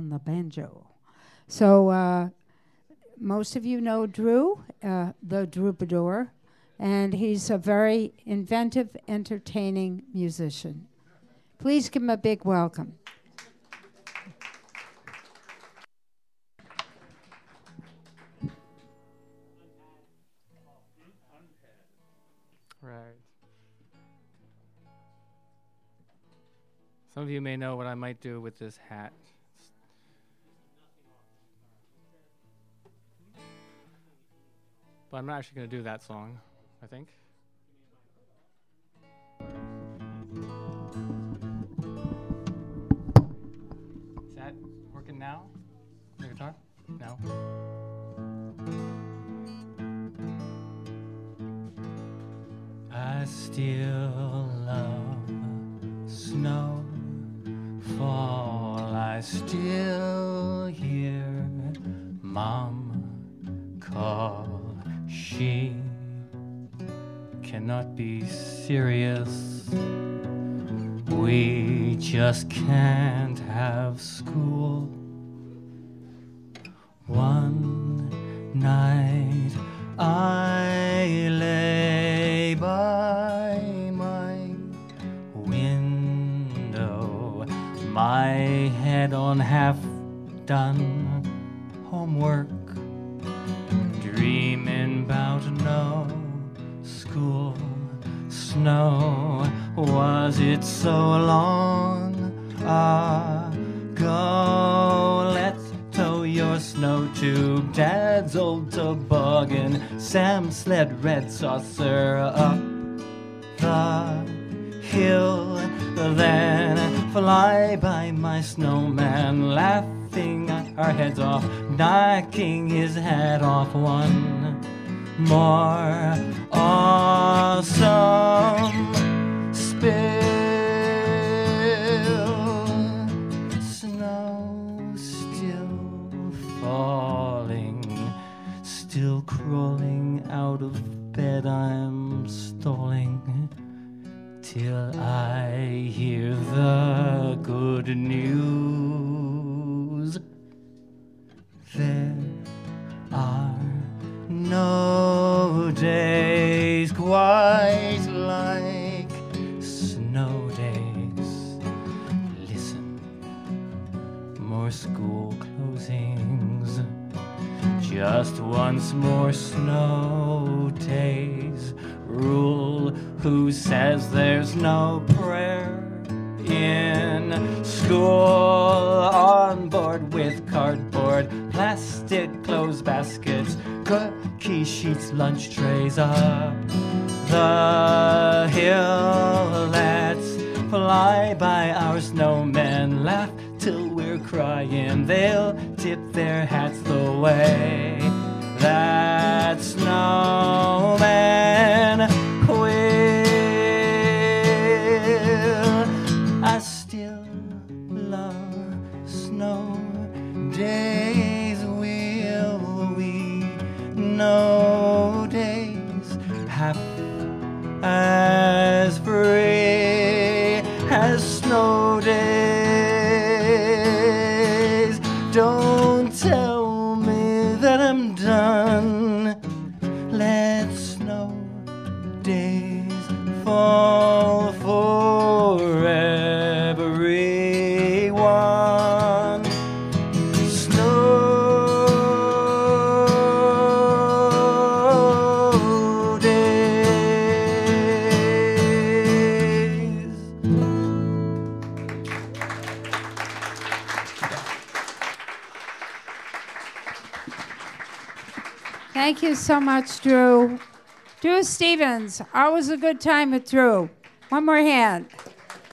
on the banjo. So most of you know Drew, the Troubadour, and he's a very inventive, entertaining musician. Please give him a big welcome. Right. Some of you may know what I might do with this hat. But I'm not actually going to do that song, I think. Is that working now? The guitar? No. I still love snow fall. I still hear Mom call. She cannot be serious. We just can't have school. One night I lay by my window, my head on half-done homework, dreaming about no school. Snow, was it so long ago? Let's tow your snow tube, Dad's old toboggan, Sam's sled, red saucer up the hill. Then fly by my snowman, laughing our heads off, knocking his hat off. One more awesome spill. Snow still falling, still crawling out of bed. I'm stalling till I hear the good news. There are no days quite like snow days. Listen, more school closings, just once more snow days. Rule who says there's no prayer in school. On board with cardboard, plastic clothes baskets, cookie sheets, lunch trays. Up the hill, let's fly by our snowmen, laugh till we're crying. They'll tip their hats the way that snowman will. I still love snow days. Will we know days half as free as snow days? Don't tell me that I'm done. Let snow days fall for everyone. Snow days. Thank you so much, Drew. Drew Stevens. Always a good time with Drew. One more hand.